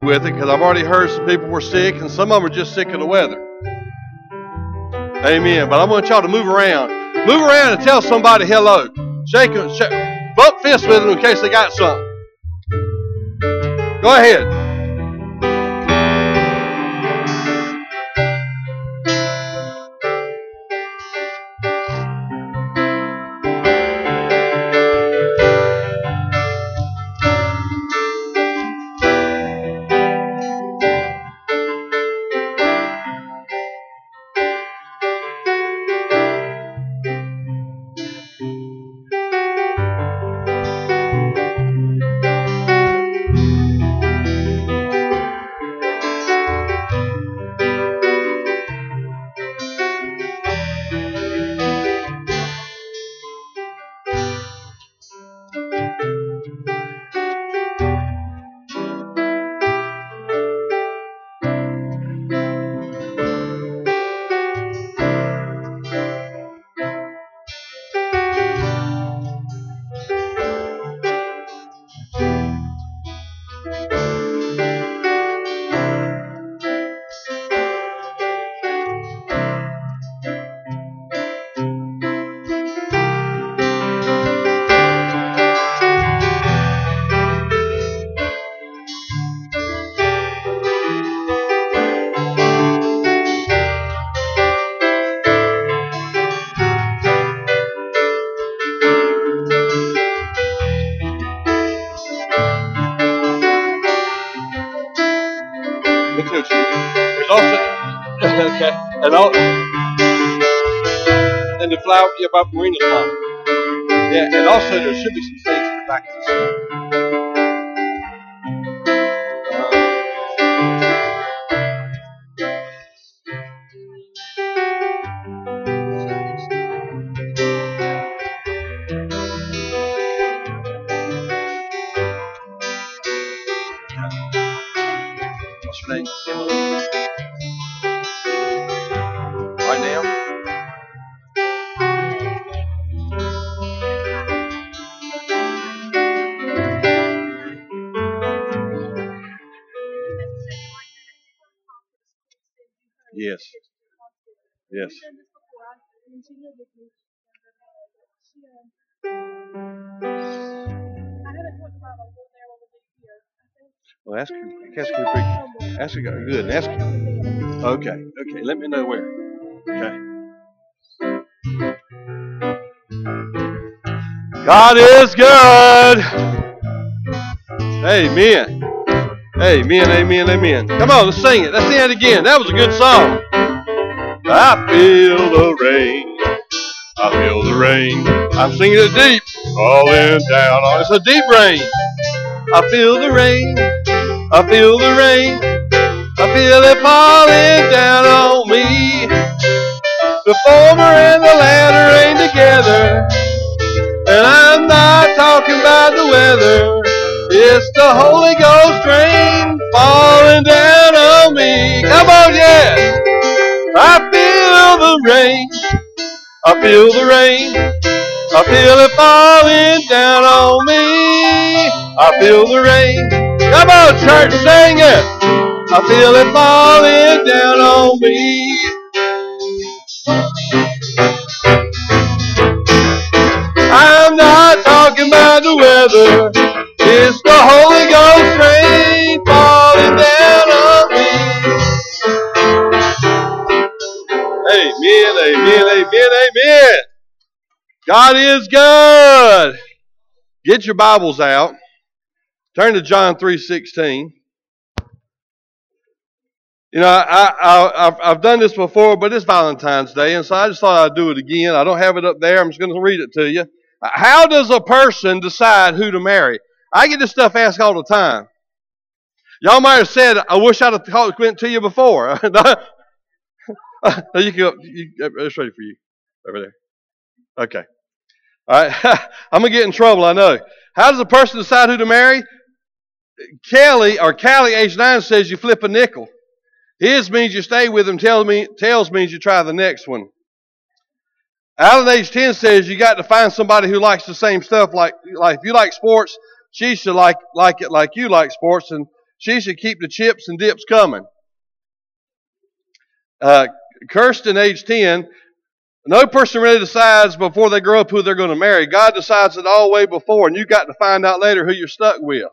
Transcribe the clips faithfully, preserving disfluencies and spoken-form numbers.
with it because I've already heard some people were sick and some of them are just sick of the weather. Amen. But I want y'all to move around. Move around and tell somebody hello. Shake them, shake, bump fists with them in case they got something. Go ahead. There's also okay, and all and the flower yeah, about Marina's mom. Yeah, and also there should be some things in the back of this. What's your name? Emily. Right now? Yes. Yes. Well, ask her. Ask her. Ask her. Good. Ask her. Okay. Okay. Let me know where. Okay. God is good. Amen. Amen. Amen. Amen. Come on, let's sing it. Let's sing it again. That was a good song. I feel the rain. I feel the rain. I'm singing it deep. Falling down on. It's a deep rain. I feel the rain. I feel the rain. I feel it falling down on me. The former and the latter rain together. And I'm not talking about the weather. It's the Holy Ghost rain falling down on me. Come on, yes. I feel the rain. I feel the rain. I feel it falling down on me. I feel the rain. Come on, church, sing it. I feel it falling down on me. I'm not talking about the weather. It's the Holy Ghost rain falling down on me. Amen, amen, amen, amen. God is good. Get your Bibles out. Turn to John three sixteen. You know, I, I, I've, I've done this before, but it's Valentine's Day, and so I just thought I'd do it again. I don't have it up there. I'm just going to read it to you. How does a person decide who to marry? I get this stuff asked all the time. Y'all might have said, I wish I'd have talked, went to you before. you can go, you, it's ready for you. Over there. Okay. All right. I'm going to get in trouble, I know. How does a person decide who to marry? Kelly, or Callie, age nine, says you flip a nickel. His means you stay with him. Tells me, tails means you try the next one. Alan, age ten, says you got to find somebody who likes the same stuff. Like, like if you like sports, she should like like it like you like sports. And she should keep the chips and dips coming. Uh, Kirsten, age ten, no person really decides before they grow up who they're going to marry. God decides it all way before, and you got to find out later who you're stuck with.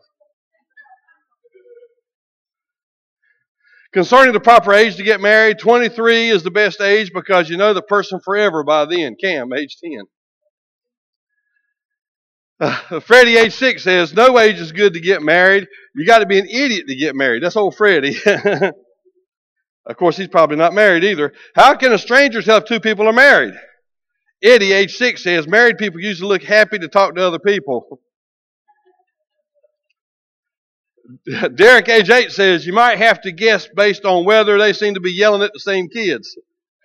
Concerning the proper age to get married, twenty-three is the best age because you know the person forever by then. Cam, age ten. Uh, Freddie, age six, says, no age is good to get married. You got to be an idiot to get married. That's old Freddie. Of course, he's probably not married either. How can a stranger tell if two people are married? Eddie, age six, says, married people usually look happy to talk to other people. Derek, age eight, says, you might have to guess based on whether they seem to be yelling at the same kids.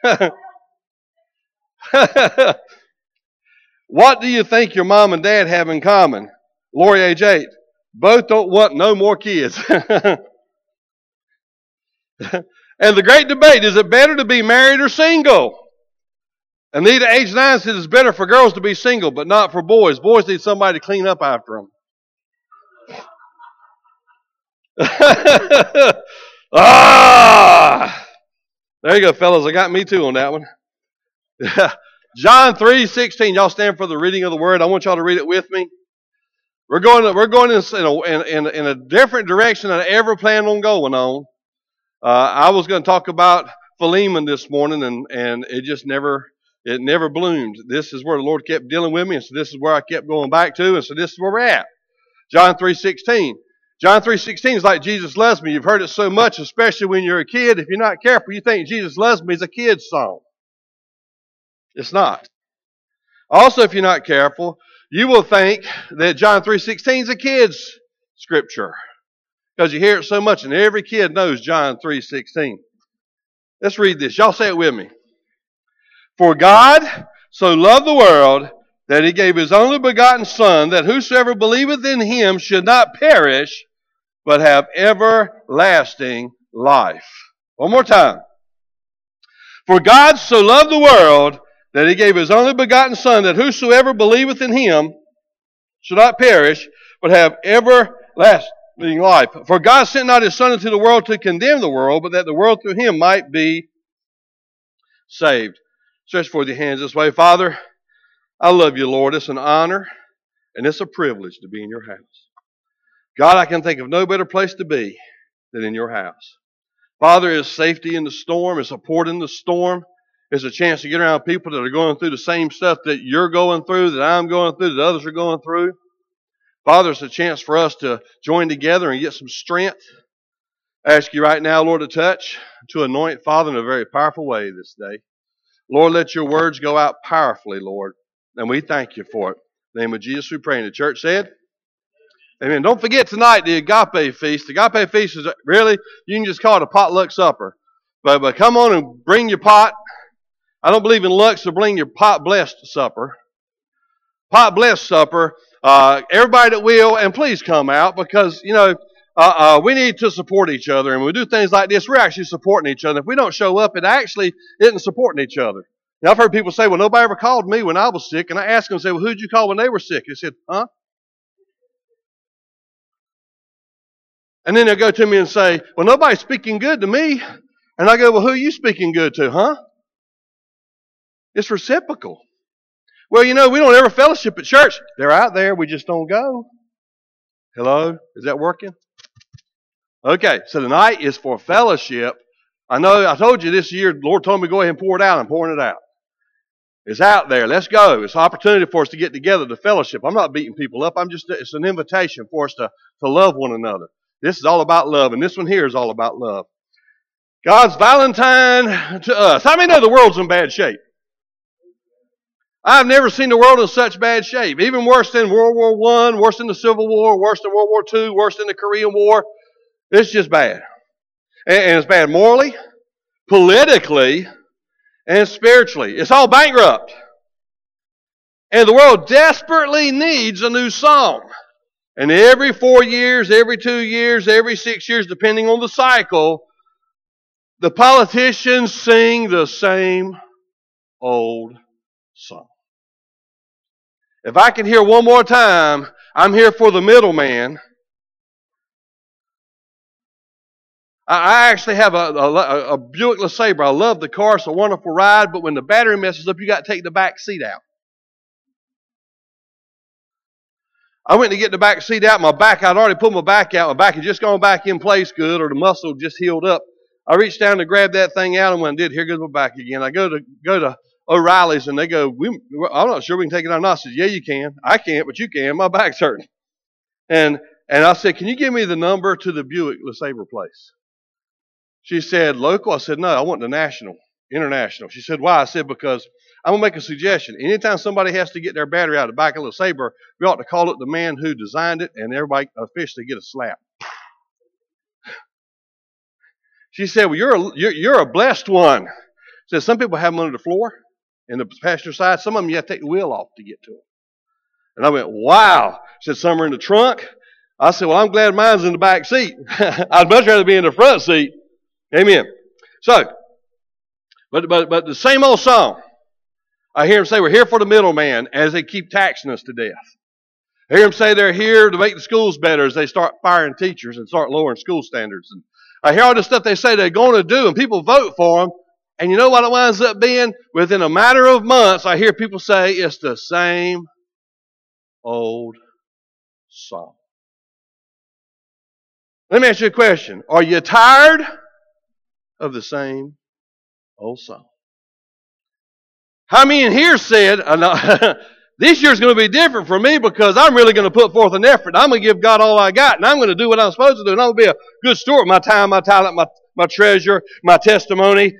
What do you think your mom and dad have in common? Lori, age eight, both don't want no more kids. And the great debate, is it better to be married or single? Anita, age nine, says it's better for girls to be single, but not for boys. Boys need somebody to clean up after them. Ah! There you go, fellas. I got me too on that one. John three sixteen. Y'all stand for the reading of the word. I want y'all to read it with me. We're going, we're going in, in, in, in a different direction than I ever planned on going on. Uh, I was going to talk about Philemon this morning, and, and it just never, it never bloomed. This is where the Lord kept dealing with me, and so this is where I kept going back to, and so this is where we're at. John three sixteen. John three sixteen is like Jesus loves me. You've heard it so much, especially when you're a kid. If you're not careful, you think Jesus loves me is a kid's song. It's not. Also, if you're not careful, you will think that John three sixteen is a kid's scripture. Because you hear it so much, and every kid knows John three sixteen. Let's read this. Y'all say it with me. For God so loved the world that he gave his only begotten Son, that whosoever believeth in him should not perish, but have everlasting life. One more time. For God so loved the world that he gave his only begotten Son, that whosoever believeth in him should not perish, but have everlasting life. For God sent not his Son into the world to condemn the world, but that the world through him might be saved. Stretch forth your hands this way. Father, I love you, Lord. It's an honor and it's a privilege to be in your house. God, I can think of no better place to be than in your house. Father, it's safety in the storm, it's support in the storm, it's a chance to get around people that are going through the same stuff that you're going through, that I'm going through, that others are going through. Father, it's a chance for us to join together and get some strength. I ask you right now, Lord, to touch, to anoint, Father, in a very powerful way this day. Lord, let your words go out powerfully, Lord, and we thank you for it. In the name of Jesus we pray. And the church said, amen. Don't forget tonight the Agape Feast. The Agape Feast is really, you can just call it a potluck supper. But, but come on and bring your pot. I don't believe in luck, so bring your pot-blessed supper. Pot-blessed supper. Uh, everybody that will, and please come out because, you know, uh, uh, we need to support each other. And when we do things like this, we're actually supporting each other. If we don't show up, it actually isn't supporting each other. Now, I've heard people say, well, nobody ever called me when I was sick. And I asked them, say, well, who'd you call when they were sick? They said, huh? And then they'll go to me and say, well, nobody's speaking good to me. And I go, well, who are you speaking good to, huh? It's reciprocal. Well, you know, we don't ever fellowship at church. They're out there. We just don't go. Hello? Is that working? Okay, so tonight is for fellowship. I know I told you this year, the Lord told me to go ahead and pour it out. I'm pouring it out. It's out there. Let's go. It's an opportunity for us to get together to fellowship. I'm not beating people up. I'm just, it's an invitation for us to, to love one another. This is all about love, and this one here is all about love. God's Valentine to us. How many know the world's in bad shape? I've never seen the world in such bad shape. Even worse than World War One, worse than the Civil War, worse than World War Two, worse than the Korean War. It's just bad. And it's bad morally, politically, and spiritually. It's all bankrupt. And the world desperately needs a new song. And every four years, every two years, every six years, depending on the cycle, the politicians sing the same old song. If I can hear one more time, I'm here for the middleman. I actually have a, a, a Buick LeSabre. I love the car. It's a wonderful ride. But when the battery messes up, you got to take the back seat out. I went to get the back seat out. My back, I'd already pulled my back out. My back had just gone back in place good, or the muscle just healed up. I reached down to grab that thing out, and when I did, here goes my back again. I go to go to O'Reilly's, and they go, we, I'm not sure we can take it out or not. I said, yeah, you can. I can't, but you can. My back's hurting. And and I said, can you give me the number to the Buick LeSabre place? She said, local? I said, no, I want the national, international. She said, why? I said, because I'm going to make a suggestion. Anytime somebody has to get their battery out of the back of a LeSabre, we ought to call it the man who designed it, and everybody officially get a slap. She said, well, you're a, you're, you're a blessed one. She said, some people have them under the floor in the passenger side. Some of them you have to take the wheel off to get to them. And I went, wow. She said, some are in the trunk. I said, well, I'm glad mine's in the back seat. I'd much rather be in the front seat. Amen. So, but but but the same old song. I hear them say we're here for the middleman as they keep taxing us to death. I hear them say they're here to make the schools better as they start firing teachers and start lowering school standards. And I hear all this stuff they say they're going to do, and people vote for them. And you know what it winds up being? Within a matter of months, I hear people say it's the same old song. Let me ask you a question. Are you tired of the same old song? How many in here said, uh, this year's going to be different for me because I'm really going to put forth an effort. I'm going to give God all I got, and I'm going to do what I'm supposed to do, and I'm going to be a good steward of my time, my talent, my, my treasure, my testimony.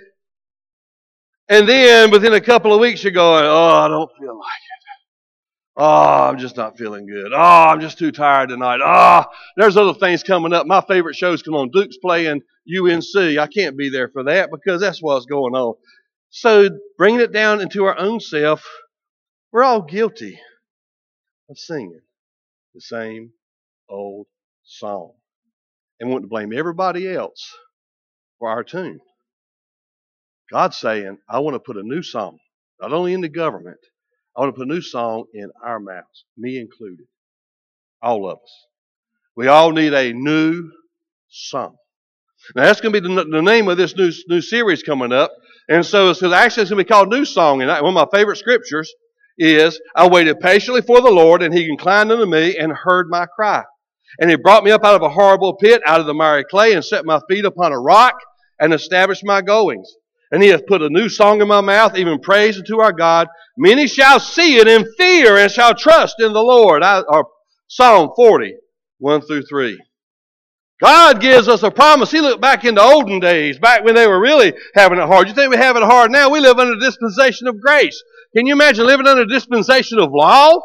And then within a couple of weeks, you're going, oh, I don't feel like it. Oh, I'm just not feeling good. Oh, I'm just too tired tonight. Oh, there's other things coming up. My favorite shows come on. Duke's playing U N C. I can't be there for that because that's what's going on. So bringing it down into our own self, we're all guilty of singing the same old song and want to blame everybody else for our tune. God's saying, I want to put a new song, not only in the government, I want to put a new song in our mouths, me included, all of us. We all need a new song. Now that's going to be the, the name of this new, new series coming up. And so it's actually it's going to be called New Song. And one of my favorite scriptures is, I waited patiently for the Lord, and He inclined unto me and heard my cry. And He brought me up out of a horrible pit, out of the miry clay, and set my feet upon a rock, and established my goings. And He hath put a new song in my mouth, even praise unto our God. Many shall see it and fear, and shall trust in the Lord. I, or Psalm forty, one through three. God gives us a promise. He looked back into olden days, back when they were really having it hard. You think we have it hard now? We live under the dispensation of grace. Can you imagine living under the dispensation of law?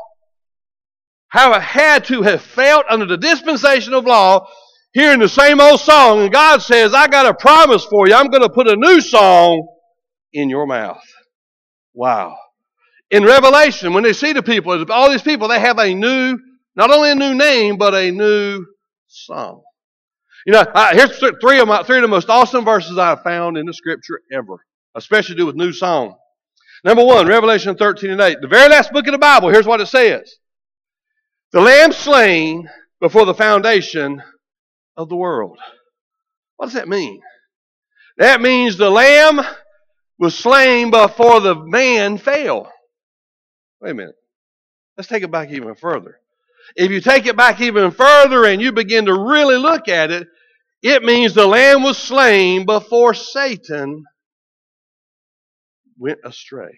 How it had to have felt under the dispensation of law, hearing the same old song, and God says, I got a promise for you. I'm going to put a new song in your mouth. Wow. In Revelation, when they see the people, all these people, they have a new, not only a new name, but a new song. You know, uh, here's three of my three of the most awesome verses I've found in the Scripture ever, especially to do with new song. Number one, Revelation thirteen and eight. The very last book of the Bible, here's what it says. The Lamb slain before the foundation of the world. What does that mean? That means the Lamb was slain before the man fell. Wait a minute. Let's take it back even further. If you take it back even further and you begin to really look at it, it means the Lamb was slain before Satan went astray.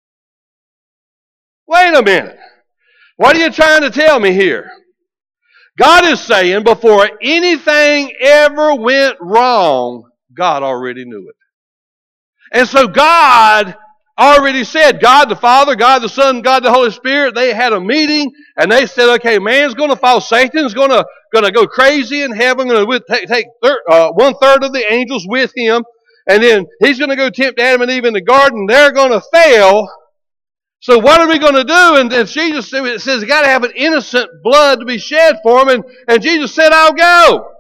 Wait a minute. What are you trying to tell me here? God is saying before anything ever went wrong, God already knew it. And so God already said, God the Father, God the Son, God the Holy Spirit, they had a meeting and they said, okay, man's going to fall. Satan's going to, going to go crazy in heaven, going to take, take thir- uh, one third of the angels with him. And then he's going to go tempt Adam and Eve in the garden. They're going to fail. So what are we going to do? And, and Jesus it says, you got to have an innocent blood to be shed for him. And, and Jesus said, I'll go.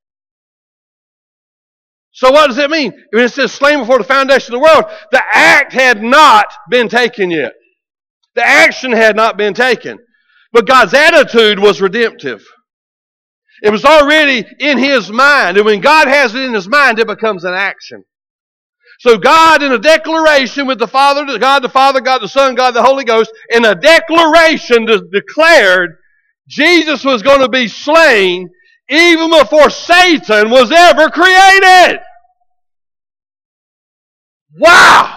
So what does that mean? When it says slain before the foundation of the world, the act had not been taken yet. The action had not been taken. But God's attitude was redemptive. It was already in his mind. And when God has it in his mind, it becomes an action. So God, in a declaration with the Father, God the Father, God the Son, God the Holy Ghost, in a declaration declared Jesus was going to be slain even before Satan was ever created. Wow!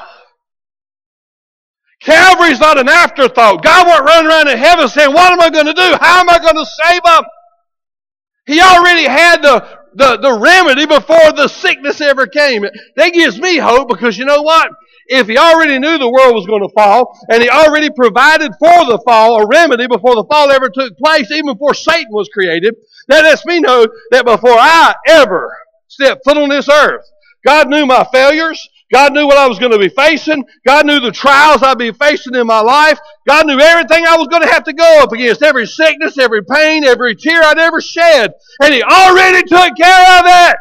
Calvary's not an afterthought. God wasn't running around in heaven saying, what am I going to do? How am I going to save them? He already had the, the, the remedy before the sickness ever came. That gives me hope because you know what? If he already knew the world was going to fall and he already provided for the fall a remedy before the fall ever took place, even before Satan was created, that lets me know that before I ever stepped foot on this earth, God knew my failures. God knew what I was going to be facing. God knew the trials I'd be facing in my life. God knew everything I was going to have to go up against, every sickness, every pain, every tear I'd ever shed. And he already took care of it.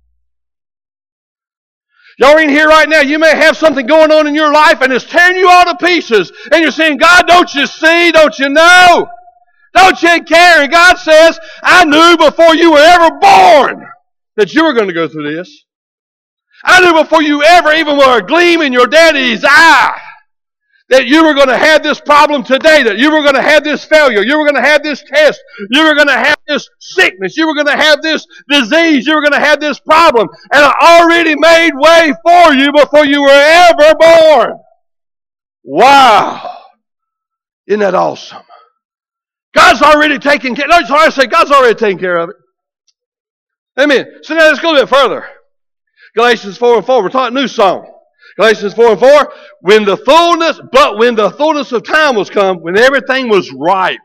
Y'all are in here right now. You may have something going on in your life and it's tearing you all to pieces. And you're saying, God, don't you see? Don't you know? Don't you care? And God says, I knew before you were ever born that you were going to go through this. I knew before you ever even were a gleam in your daddy's eye that you were going to have this problem today, that you were going to have this failure, you were going to have this test, you were going to have this sickness, you were going to have this disease, you were going to have this problem. And I already made way for you before you were ever born. Wow. Isn't that awesome? God's already taken care of it. I say God's already taken care of it. Amen. So now let's go a bit further. Galatians four and four, we're talking new song. Galatians four and four, when the fullness, but when the fullness of time was come, when everything was ripe,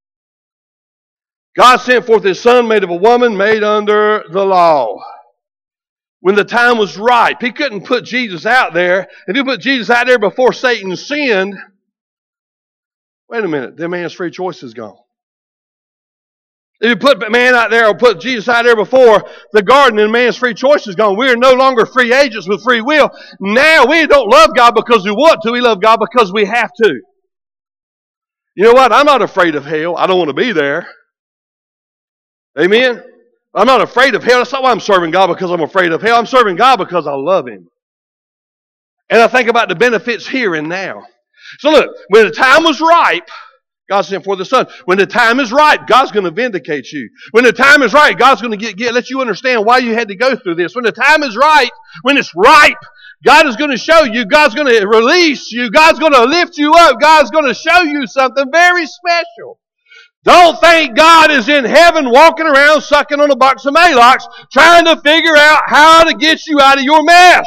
God sent forth His Son, made of a woman, made under the law. When the time was ripe, He couldn't put Jesus out there. If He put Jesus out there before Satan sinned, wait a minute, the man's free choice is gone. If you put man out there or put Jesus out there before the garden and man's free choice is gone, we are no longer free agents with free will. Now we don't love God because we want to. We love God because we have to. You know what? I'm not afraid of hell. I don't want to be there. Amen? I'm not afraid of hell. That's not why I'm serving God because I'm afraid of hell. I'm serving God because I love Him. And I think about the benefits here and now. So look, when the time was ripe, God sent forth the Son. When the time is right, God's going to vindicate you. When the time is right, God's going to get, get let you understand why you had to go through this. When the time is right, when it's ripe, God is going to show you. God's going to release you. God's going to lift you up. God's going to show you something very special. Don't think God is in heaven walking around sucking on a box of Maalox trying to figure out how to get you out of your mess.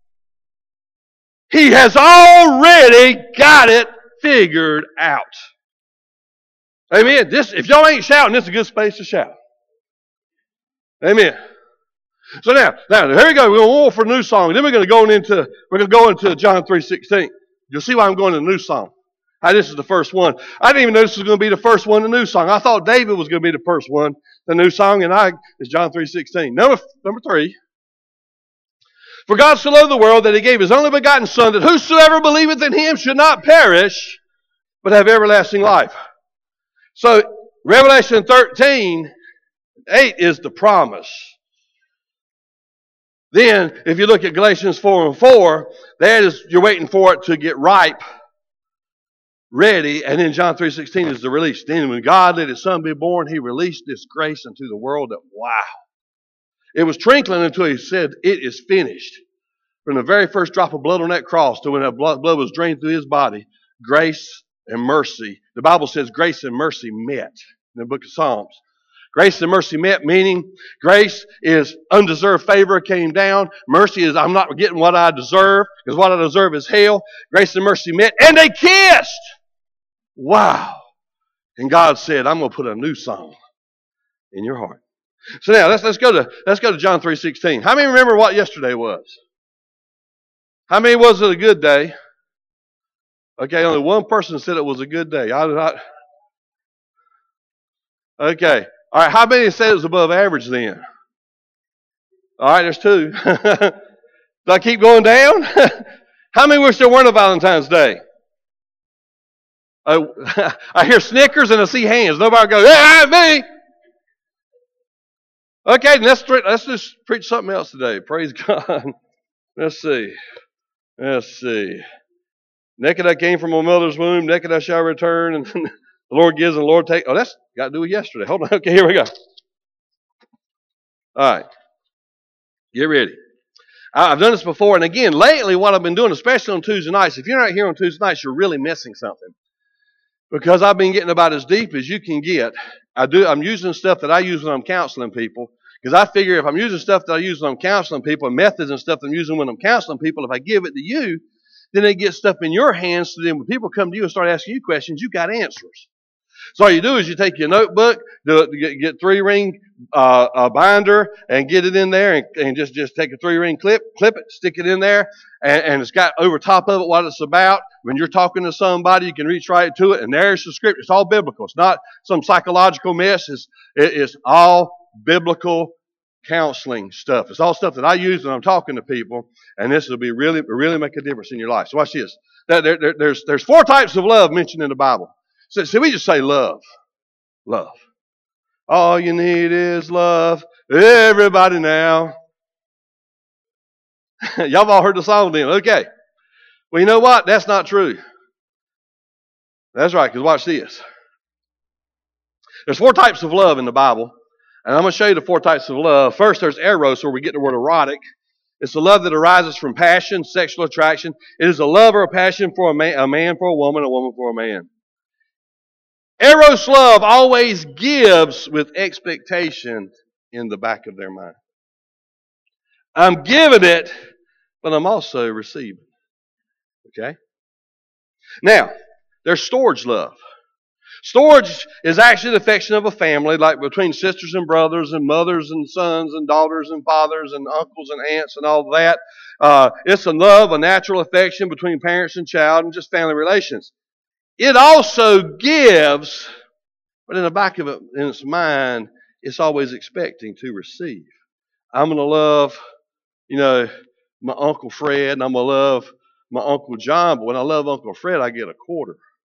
He has already got it figured out. Amen. This, if y'all ain't shouting, this is a good space to shout. Amen. So now, now here we go. We're going to go for a new song. Then we're going to go into we're going to go into John three sixteen. You'll see why I'm going to the new song. How this is the first one. I didn't even know this was going to be the first one, the new song. I thought David was going to be the first one, the new song, and I is John three sixteen. Number number three. For God so loved the world that He gave His only begotten Son, that whosoever believeth in Him should not perish, but have everlasting life. So, Revelation thirteen, eight is the promise. Then, if you look at Galatians four and four, that is, you're waiting for it to get ripe, ready, and then John three sixteen is the release. Then when God let His Son be born, He released this grace into the world that, wow. It was twinkling until He said, it is finished. From the very first drop of blood on that cross to when that blood, blood was drained through His body, grace and mercy. The Bible says grace and mercy met in the book of Psalms. Grace and mercy met, meaning grace is undeserved favor came down. Mercy is I'm not getting what I deserve, because what I deserve is hell. Grace and mercy met, and they kissed. Wow. And God said, I'm going to put a new song in your heart. So now let's let's go to let's go to John three sixteen. How many remember what yesterday was? How many was it a good day? Okay, only one person said it was a good day. I, I, okay. All right, how many said it was above average then? All right, there's two. Do I keep going down? How many wish there weren't a Valentine's Day? Oh, I hear snickers and I see hands. Nobody goes, yeah, me. Okay, let's let's just preach something else today. Praise God. Let's see. Let's see. Naked I came from my mother's womb. Naked I shall return. And the Lord gives and the Lord takes. Oh, that's got to do with yesterday. Hold on. Okay, here we go. All right. Get ready. I've done this before, and again, lately, what I've been doing, especially on Tuesday nights, if you're not here on Tuesday nights, you're really missing something. Because I've been getting about as deep as you can get. I do. I'm using stuff that I use when I'm counseling people. Because I figure if I'm using stuff that I use when I'm counseling people, and methods and stuff that I'm using when I'm counseling people, if I give it to you, then they get stuff in your hands. So then when people come to you and start asking you questions, you got answers. So all you do is you take your notebook, do, get, get three ring uh, a binder, and get it in there, and, and just, just take a three ring clip, clip it, stick it in there, and, and it's got over top of it what it's about. When you're talking to somebody, you can reach right to it, and there's the script. It's all biblical. It's not some psychological mess. It's, it, it's all biblical counseling stuff. It's all stuff that I use when I'm talking to people, and this will be really, really make a difference in your life. So watch this. There, there, there's, there's four types of love mentioned in the Bible. So, so we just say love. Love. All you need is love. Everybody now. Y'all have all heard the song then. Okay. Well, you know what? That's not true. That's right, because watch this. There's four types of love in the Bible, and I'm going to show you the four types of love. First, there's eros, where we get the word erotic. It's a love that arises from passion, sexual attraction. It is a love or a passion for a man, a man for a woman, a woman for a man. Eros love always gives with expectation in the back of their mind. I'm giving it, but I'm also receiving. Okay? Now, there's storge love. Storge is actually the affection of a family, like between sisters and brothers and mothers and sons and daughters and fathers and uncles and aunts and all that. Uh, it's a love, a natural affection between parents and child and just family relations. It also gives, but in the back of it, in its mind, it's always expecting to receive. I'm going to love, you know, my Uncle Fred, and I'm going to love my Uncle John, but when I love Uncle Fred, I get a quarter.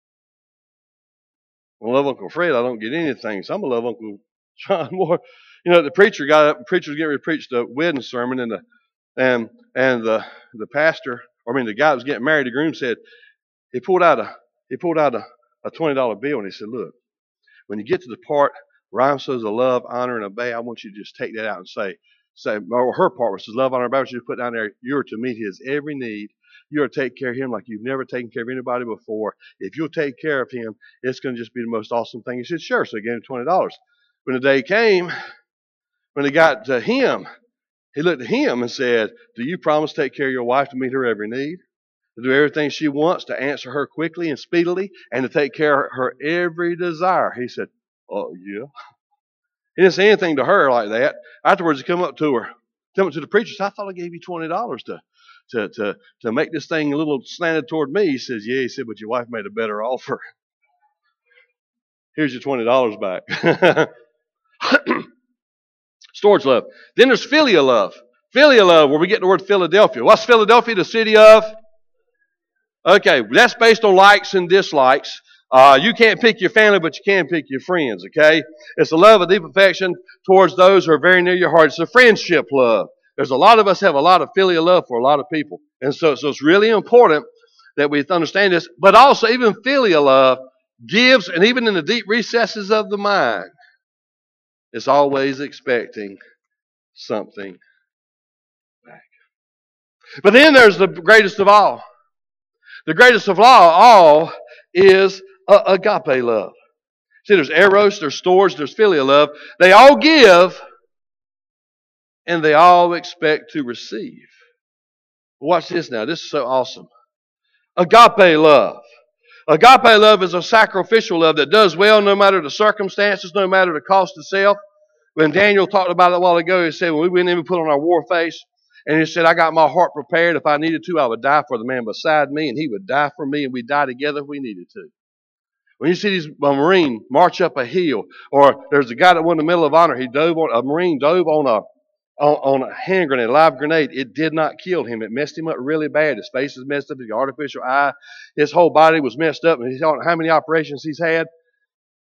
When I love Uncle Fred, I don't get anything, so I'm going to love Uncle John more. You know, the preacher got up, the preacher was getting ready to preach the wedding sermon, and the, and, and the, the pastor, or I mean, the guy that was getting married, the groom said, he pulled out a, he pulled out a, a twenty dollar bill, and he said, look, when you get to the part where I'm supposed to love, honor, and obey, I want you to just take that out and say, say, or her part, which is love, honor, and obey, I want you to put down there, you're to meet his every need. You're to take care of him like you've never taken care of anybody before. If you'll take care of him, it's going to just be the most awesome thing. He said, sure. So he gave him twenty dollars. When the day came, when he got to him, he looked at him and said, do you promise to take care of your wife, to meet her every need, to do everything she wants, to answer her quickly and speedily, and to take care of her every desire? He said, oh, yeah. He didn't say anything to her like that. Afterwards, he come up to her, come up to the preacher, said, I thought I gave you twenty dollars to, to, to, to make this thing a little slanted toward me. He says, yeah. He said, but your wife made a better offer. Here's your twenty dollars back. Storge love. Then there's filial love. Filial love, where we get the word Philadelphia. What's Philadelphia, the city of? Okay, that's based on likes and dislikes. Uh, you can't pick your family, but you can pick your friends, okay? It's a love of deep affection towards those who are very near your heart. It's a friendship love. There's a lot of us have a lot of filial love for a lot of people. And so, so it's really important that we understand this. But also, even filial love gives, and even in the deep recesses of the mind, it's always expecting something back. But then there's the greatest of all. The greatest of all, all is uh, agape love. See, there's eros, there's storge, there's filial love. They all give, and they all expect to receive. Watch this now. This is so awesome. Agape love. Agape love is a sacrificial love that does well no matter the circumstances, no matter the cost of self. When Daniel talked about it a while ago, he said, when we went in and put on our war face, and he said, I got my heart prepared. If I needed to, I would die for the man beside me, and he would die for me, and we'd die together if we needed to. When you see these a Marine march up a hill, or there's a guy that won the Medal of Honor, he dove on, a Marine dove on a on, on a hand grenade, a live grenade. It did not kill him. It messed him up really bad. His face was messed up, his artificial eye, his whole body was messed up, and he thought how many operations he's had.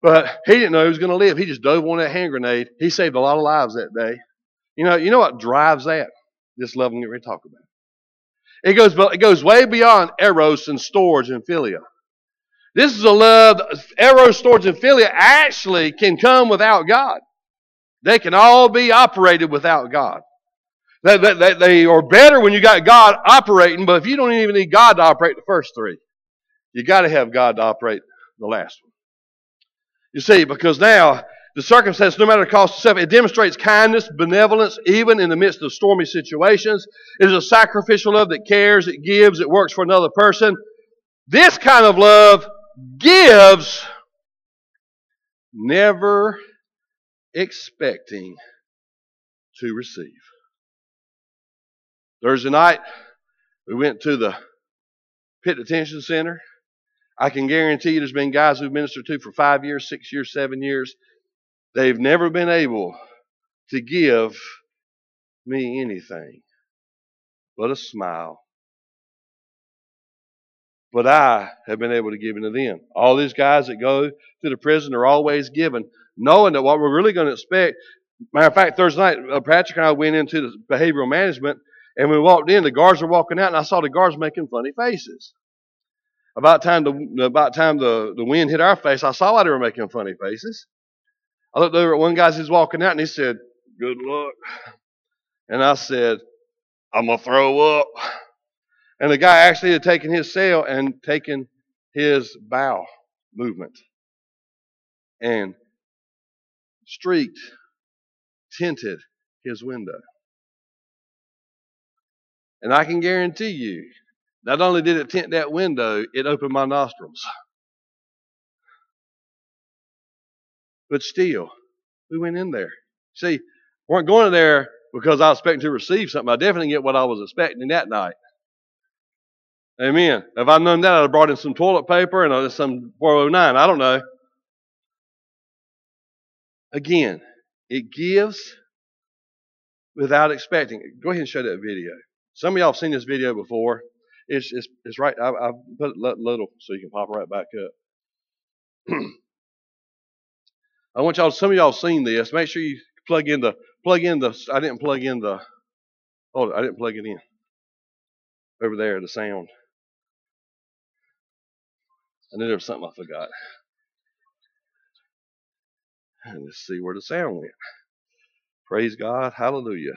But he didn't know he was going to live. He just dove on that hand grenade. He saved a lot of lives that day. You know, you know what drives that? This love I'm getting ready to talk about. It goes, it goes way beyond eros and storge and philia. This is a love, eros, storge, and philia actually can come without God. They can all be operated without God. They, they, they are better when you got God operating, but if you don't even need God to operate the first three, you got to have God to operate the last one. You see, because now the circumstance, no matter the cost itself, it demonstrates kindness, benevolence, even in the midst of stormy situations. It is a sacrificial love that cares, it gives, it works for another person. This kind of love gives, never expecting to receive. Thursday night, we went to the Pit Detention Center. I can guarantee you there's been guys who've ministered to for five years, six years, seven years. They've never been able to give me anything but a smile. But I have been able to give it to them. All these guys that go to the prison are always given, knowing that what we're really going to expect. Matter of fact, Thursday night, uh, Patrick and I went into the behavioral management, and we walked in, the guards were walking out, and I saw the guards making funny faces. About time the about time the, the wind hit our face, I saw why they were making funny faces. I looked over at one guy as he's walking out, and he said, "Good luck." And I said, "I'm going to throw up." And the guy actually had taken his cell and taken his bowel movement and streaked, tinted his window. And I can guarantee you, not only did it tint that window, it opened my nostrils. But still, we went in there. See, we weren't going in there because I was expecting to receive something. I definitely didn't get what I was expecting that night. Amen. If I'd known that, I'd have brought in some toilet paper and some four oh nine. I don't know. Again, it gives without expecting. Go ahead and show that video. Some of y'all have seen this video before. It's it's, it's right. I, I put it little so you can pop right back up. I want y'all. Some of y'all have seen this. Make sure you plug in the plug in the. I didn't plug in the. Oh, I didn't plug it in. Over there, the sound. I knew there was something I forgot. And let's see where the sound went. Praise God. Hallelujah.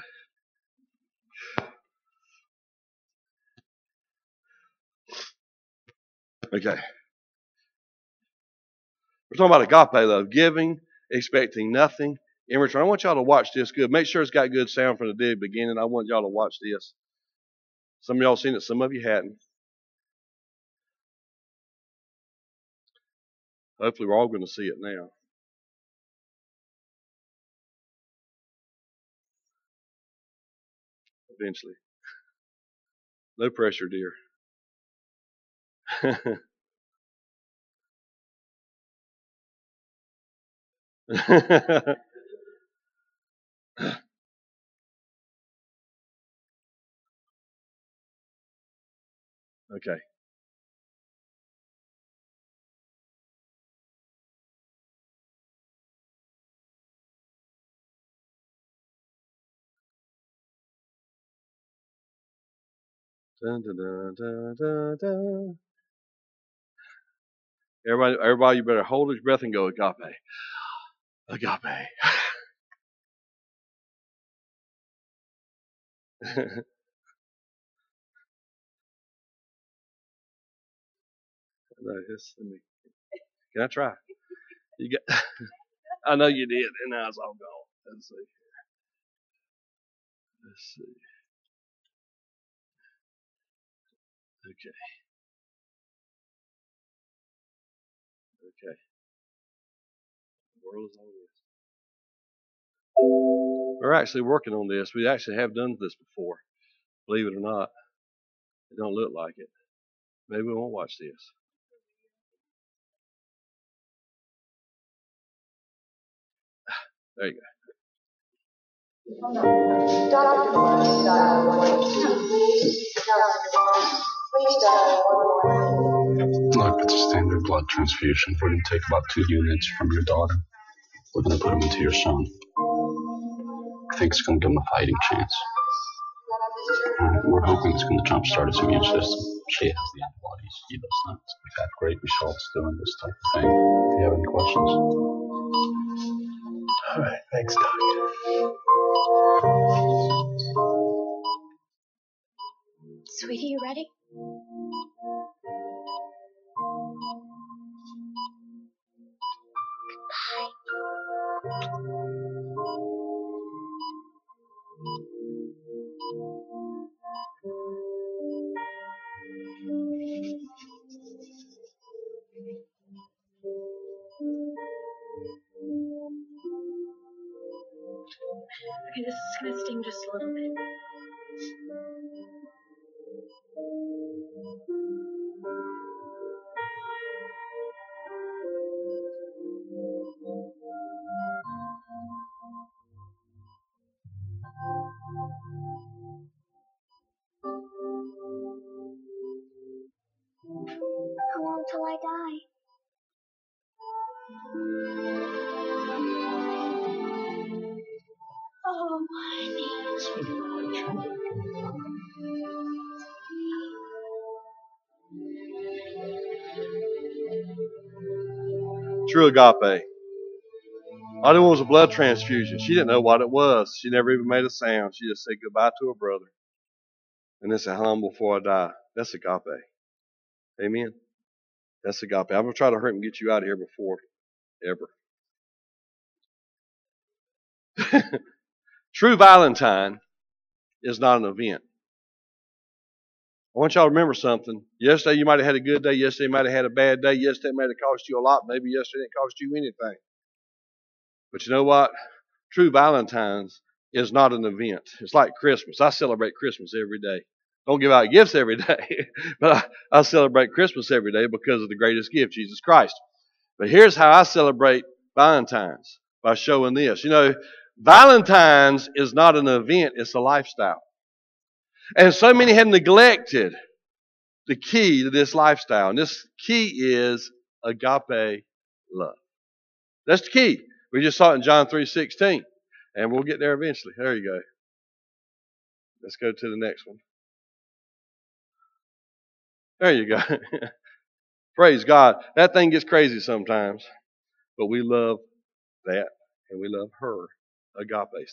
Okay. We're talking about agape love, giving, expecting nothing in return. I want y'all to watch this good. Make sure it's got good sound from the very beginning. I want y'all to watch this. Some of y'all seen it, some of you hadn't. Hopefully we're all going to see it now. Eventually. No pressure, dear. Okay. Dun, dun, dun, dun, dun, dun. Everybody, everybody, you better hold your breath and go agape. Agape. No, just, let me, can I try? You got, I know you did, and now it's all gone. Let's see. Let's see. Okay. Okay. The world is all this. We're actually working on this. We actually have done this before. Believe it or not. It don't look like it. Maybe we won't watch this. There you go. Look, it's a standard blood blood transfusion. We're going to take about two units from your daughter. We're going to put them into your son. I think it's going to give him a fighting chance. Uh, we're hoping it's going to jumpstart his immune system. She has the antibodies. He does not. We've had great results doing this type of thing. Do you have any questions? All right. Thanks, Doc. Sweetie, you ready? Okay, this is gonna sting just a little bit. How long till I die? Oh, honey. True agape. All they wanted was a blood transfusion. She didn't know what it was. She never even made a sound. She just said goodbye to her brother. And then said, home before I die. That's agape. Amen. That's agape. I'm going to try to hurry and get you out of here before ever. True Valentine is not an event. I want y'all to remember something. Yesterday you might have had a good day. Yesterday you might have had a bad day. Yesterday it might have cost you a lot. Maybe yesterday it didn't cost you anything. But you know what? True Valentine's is not an event. It's like Christmas. I celebrate Christmas every day. Don't give out gifts every day, but I, I celebrate Christmas every day because of the greatest gift, Jesus Christ. But here's how I celebrate Valentine's, by showing this. You know, Valentine's is not an event, it's a lifestyle. And so many have neglected the key to this lifestyle. And this key is agape love. That's the key. We just saw it in John three sixteen. And we'll get there eventually. There you go. Let's go to the next one. There you go. Praise God. That thing gets crazy sometimes. But we love that. And we love her agape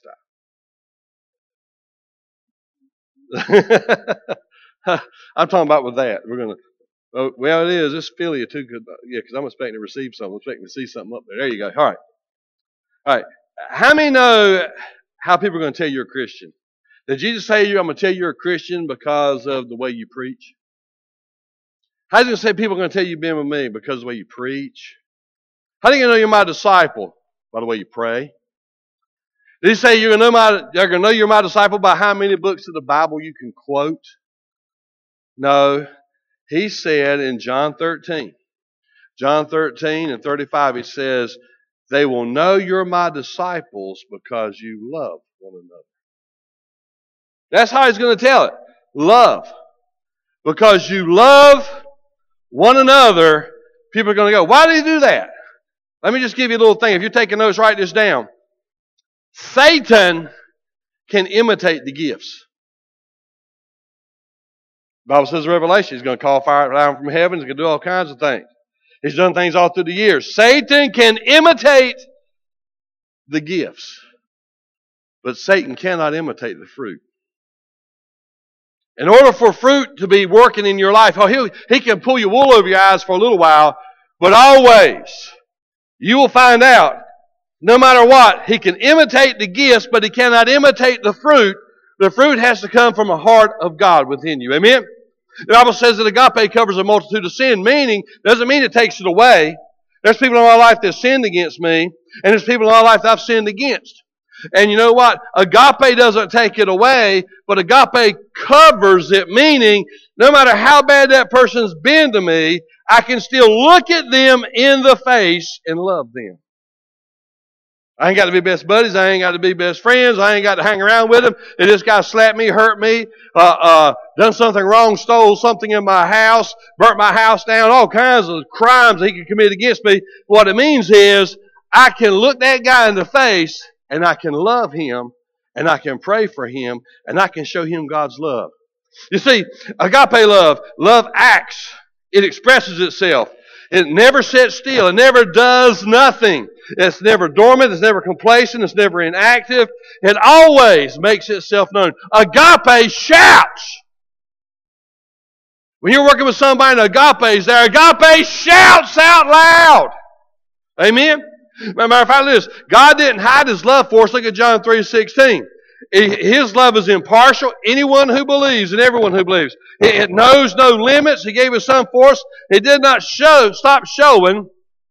style. I'm talking about with that. We're going to, oh, well, it is. It's philia too. Cause, yeah, because I'm expecting to receive something. I'm expecting to see something up there. There you go. All right. All right. How many know how people are going to tell you're a Christian? Did Jesus say you, I'm going to tell you're a Christian because of the way you preach? How's he going to say people are going to tell you being with me because of the way you preach? How do you know you're my disciple? By the way you pray. Did he say you're going to know, my, you're going to know you're my disciple by how many books of the Bible you can quote? No. He said in John thirteen, John thirteen and thirty-five, he says, they will know you're my disciples because you love one another. That's how he's going to tell it. Love. Because you love one another, people are going to go, why did he do that? Let me just give you a little thing. If you're taking notes, write this down. Satan can imitate the gifts. The Bible says in Revelation, he's going to call fire down from heaven. He's going to do all kinds of things. He's done things all through the years. Satan can imitate the gifts. But Satan cannot imitate the fruit. In order for fruit to be working in your life, oh, he, he can pull your wool over your eyes for a little while, but always you will find out, no matter what, he can imitate the gifts, but he cannot imitate the fruit. The fruit has to come from a heart of God within you. Amen? The Bible says that agape covers a multitude of sin, meaning, doesn't mean it takes it away. There's people in my life that sinned against me, and there's people in my life that I've sinned against. And you know what? Agape doesn't take it away, but agape covers it, meaning no matter how bad that person's been to me, I can still look at them in the face and love them. I ain't got to be best buddies. I ain't got to be best friends. I ain't got to hang around with them. If this guy slapped me, hurt me, uh, uh, done something wrong, stole something in my house, burnt my house down, all kinds of crimes he could commit against me. What it means is I can look that guy in the face and I can love him and I can pray for him and I can show him God's love. You see, agape love, love acts. It expresses itself. It never sits still. It never does nothing. It's never dormant. It's never complacent. It's never inactive. It always makes itself known. Agape shouts. When you're working with somebody and agape is there, agape shouts out loud. Amen? Matter of fact, listen, God didn't hide His love for us. Look at John three sixteen. His love is impartial. Anyone who believes and everyone who believes. It knows no limits. He gave His Son for us. He did not show, stop showing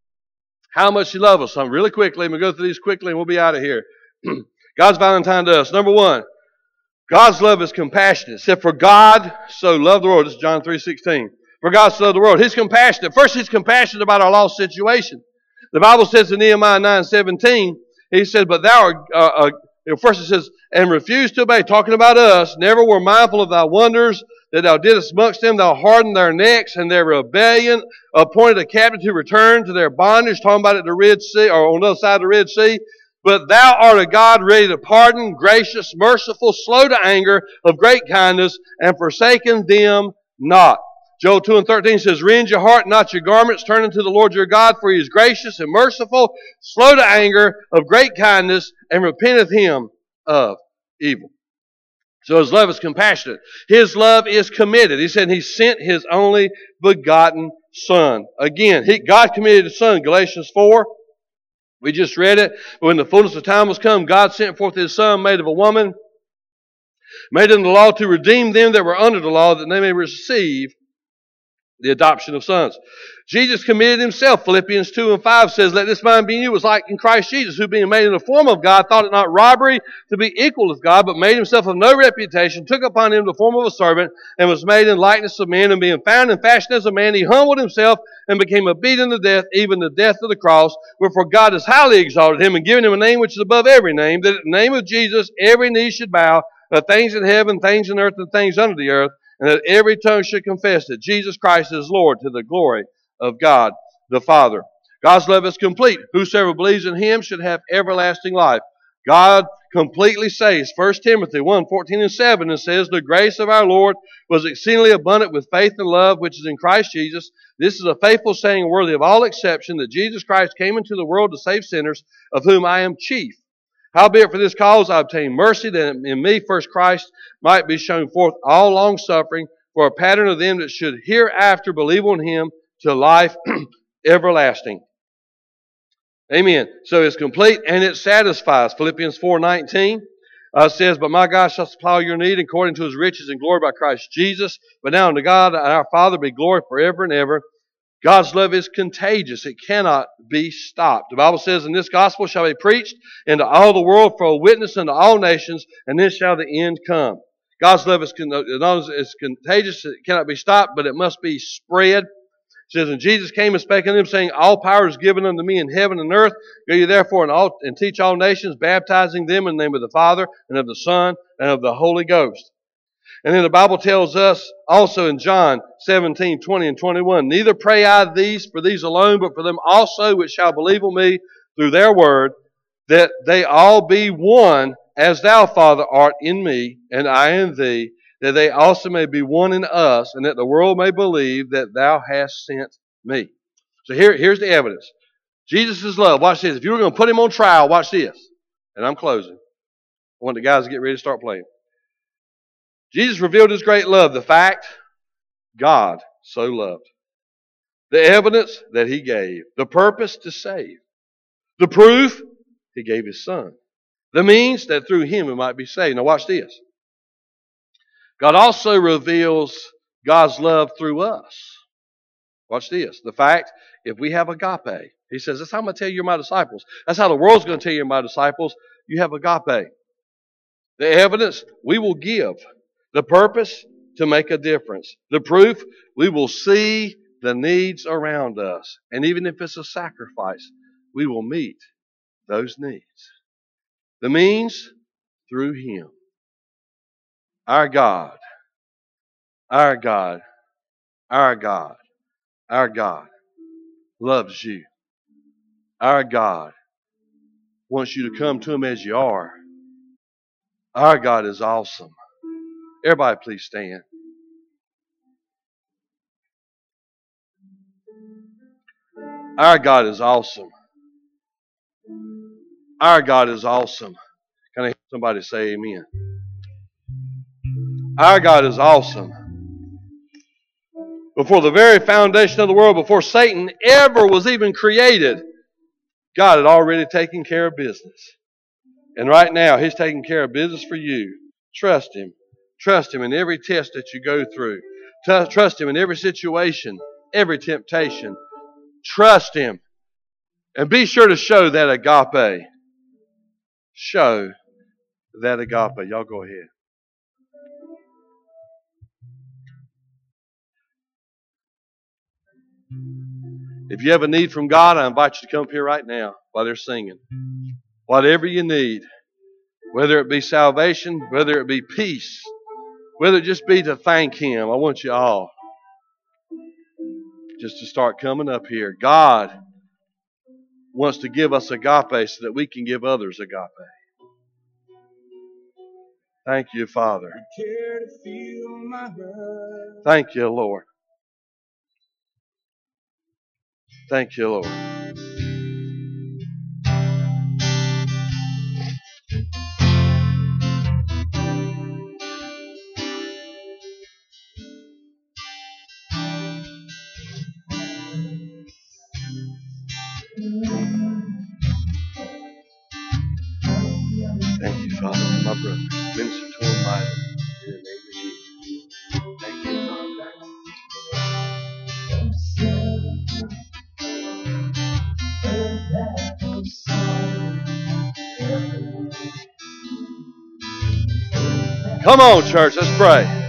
how much He loves us. So really quickly, I'm going to go through these quickly and we'll be out of here. God's Valentine to us. Number one, God's love is compassionate. It said, for God so loved the world. This is John three sixteen. For God so loved the world. He's compassionate. First, He's compassionate about our lost situation. The Bible says in Nehemiah nine seventeen, He said, but thou art... Uh, uh, First it says, and refused to obey, talking about us, never were mindful of thy wonders that thou didst amongst them. Thou hardened their necks and their rebellion, appointed a captive to return to their bondage, talking about it at the Red Sea, or on the other side of the Red Sea. But thou art a God ready to pardon, gracious, merciful, slow to anger, of great kindness, and forsaken them not. Joel two and thirteen says, rend your heart, not your garments, turn unto the Lord your God, for He is gracious and merciful, slow to anger, of great kindness, and repenteth Him of evil. So His love is compassionate. His love is committed. He said He sent His only begotten Son. Again, he, God committed His Son, Galatians four. We just read it. When the fullness of time was come, God sent forth His Son, made of a woman, made under the law to redeem them that were under the law, that they may receive the adoption of sons. Jesus committed Himself. Philippians two and five says, let this mind be in you was like in Christ Jesus, who being made in the form of God, thought it not robbery to be equal with God, but made Himself of no reputation, took upon Him the form of a servant, and was made in likeness of men, and being found and fashioned as a man, He humbled Himself and became obedient to death, even the death of the cross. Wherefore God has highly exalted Him and given Him a name which is above every name, that at the name of Jesus every knee should bow, of things in heaven, things in earth, and things under the earth, and that every tongue should confess that Jesus Christ is Lord, to the glory of God the Father. God's love is complete. Whosoever believes in Him should have everlasting life. God completely saves. First Timothy one, fourteen and seven, and says, the grace of our Lord was exceedingly abundant with faith and love, which is in Christ Jesus. This is a faithful saying, worthy of all exception, that Jesus Christ came into the world to save sinners, of whom I am chief. Howbeit for this cause I obtain mercy, that in me first Christ might be shown forth all long suffering, for a pattern of them that should hereafter believe on Him to life everlasting. Amen. So it's complete and it satisfies. Philippians four nineteen uh, says, but my God shall supply your need according to His riches and glory by Christ Jesus. But now unto God our Father be glory forever and ever. God's love is contagious. It cannot be stopped. The Bible says, and this gospel shall be preached into all the world for a witness unto all nations, and then shall the end come. God's love is con- it's contagious. It cannot be stopped, but it must be spread. It says, and Jesus came and spake unto them, saying, all power is given unto me in heaven and earth. Go ye therefore and, all, and teach all nations, baptizing them in the name of the Father, and of the Son, and of the Holy Ghost. And then the Bible tells us also in John seventeen, twenty and twenty-one, neither pray I these for these alone, but for them also which shall believe on me through their word, that they all be one, as thou, Father, art in me, and I in thee, that they also may be one in us, and that the world may believe that thou hast sent me. So here, here's the evidence. Jesus' love. Watch this. If you were going to put Him on trial, watch this. And I'm closing. I want the guys to get ready to start playing. Jesus revealed His great love. The fact, God so loved. The evidence that He gave. The purpose to save. The proof, He gave His Son. The means that through Him we might be saved. Now watch this. God also reveals God's love through us. Watch this. The fact, if we have agape, He says, that's how I'm going to tell you you're my disciples. That's how the world's going to tell you you're my disciples. You have agape. The evidence, we will give. The purpose, to make a difference. The proof, we will see the needs around us. And even if it's a sacrifice, we will meet those needs. The means, through Him. Our God, our God, our God, our God loves you. Our God wants you to come to Him as you are. Our God is awesome. Everybody please stand. Our God is awesome. Our God is awesome. Can I hear somebody say amen? Our God is awesome. Before the very foundation of the world, before Satan ever was even created, God had already taken care of business. And right now, He's taking care of business for you. Trust Him. Trust Him in every test that you go through. Trust Him in every situation, every temptation. Trust Him. And be sure to show that agape. Show that agape. Y'all go ahead. If you have a need from God, I invite you to come up here right now while they're singing. Whatever you need, whether it be salvation, whether it be peace, whether it just be to thank Him, I want you all just to start coming up here. God wants to give us agape so that we can give others agape. Thank you, Father. Thank you, Lord. Thank you, Lord. Thank you, Father, for my brother. Minister to him mightily. In the name of Jesus. Thank you, Father. Come on, church, let's pray.